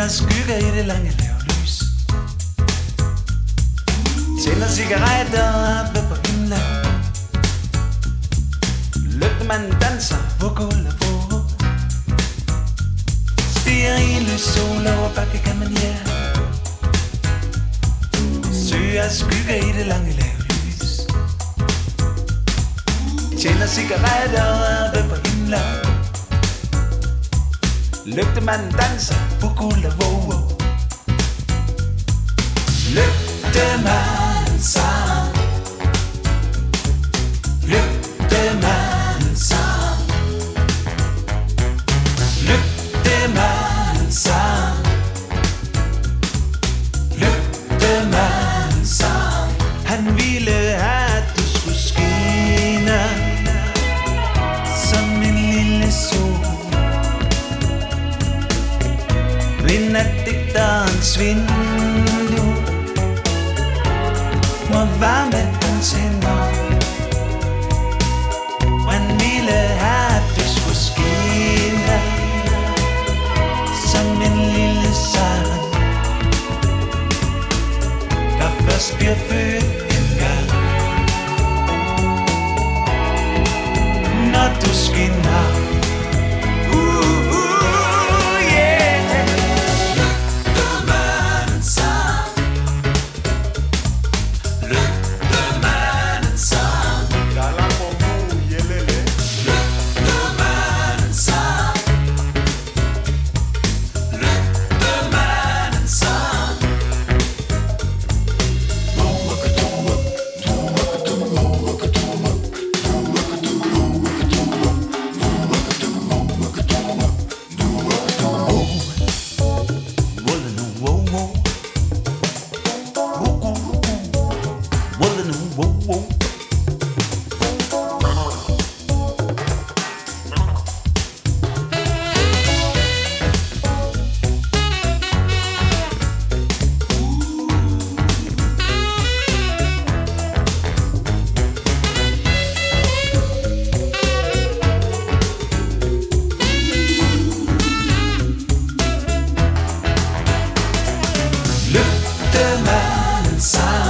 skygger i det lange lave lys. Tænder cigaretter oppe på himlen. Lygtemanden danser på gulv og på. Stiger i lys sol over bakke kan man søger skygger i det lange lave lys. Tænder cigaretter oppe på himlen. Lygtemanden danser på guld og våge. Lygtemandens sang. Lygtemandens sang. Lygtemandens sang. Lygtemandens sang. Han ville at du skulle skinne som en lille sol. Vind af digterens vindue må varme hans hænder. Han ville have, at du skulle skinne som en lille sang, der først bliver født en gang. Når du skinner, lygtemandens sang.